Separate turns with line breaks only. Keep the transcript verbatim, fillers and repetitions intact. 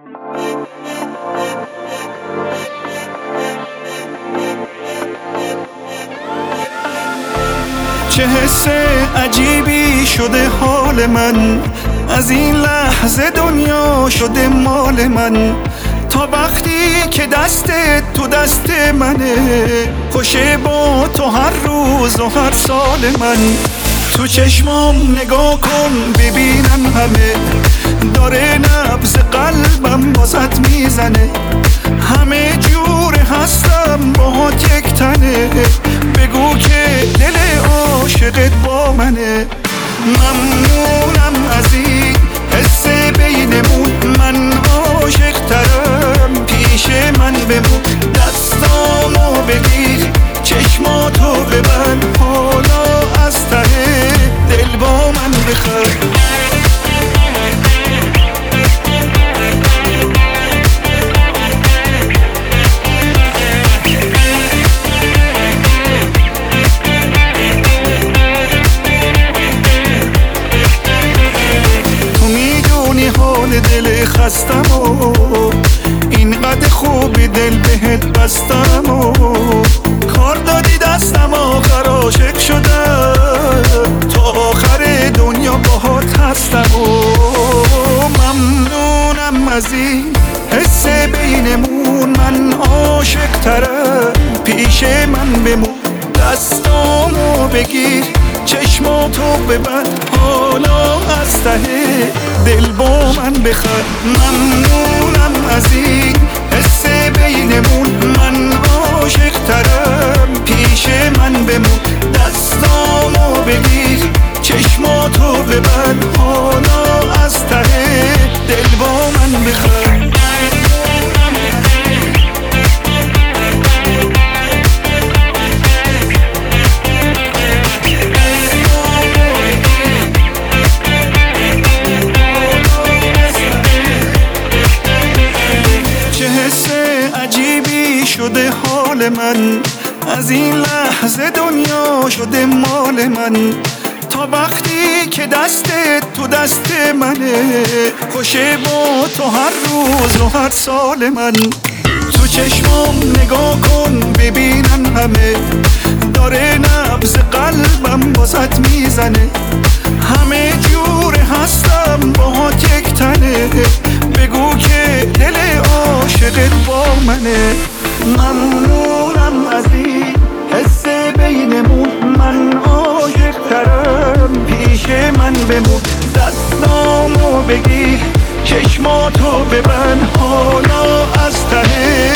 چه حس عجیبی شده حال من، از این لحظه دنیا شده مال من. تا وقتی که دستت تو دست منه، خوشه با تو هر روز و هر سال من. تو چشمام نگاه کن ببینم همه، داره نبض قلبم واسط میزنه. همه جور هستم باهات یک تنه، بگو که دل عاشقت با منه. ممنونم از این حس بینمون، من عاشق ترم پیش من بمون. دستامو بگیر چشماتو ببند، حالا از ته دل با من بخند. دل خستم و اینقدر خوبی دل بهت بستم و کار دادی دستم آخر عاشق شدم، تا آخر دنیا باهات هستم و ممنونم از این حس بینمون، من عاشق ترم پیش من بمون. دستامو بگیر چشماتو ببند، حالا از ته دل با من بخند. ممنونم از این حس بینمون، من عاشق ترم پیش من بمون. دستامو بگیر چشماتو ببند، حالا از ته دل با من بخند. شده حال من، از این لحظه دنیا شده مال من. تا وقتی که دستت تو دست منه، خوشه با تو هر روز و هر سال من. تو چشمام نگاه کن ببینم همه، داره نبض قلبم واسط میزنه. همه جور هستم باهات یک تنه، بگو که دل عاشقت با منه. ممنونم از این حس بینمون، من عاشق ترم پیش من بمون. دستامو بگیر چشماتو ببند، حالا از ته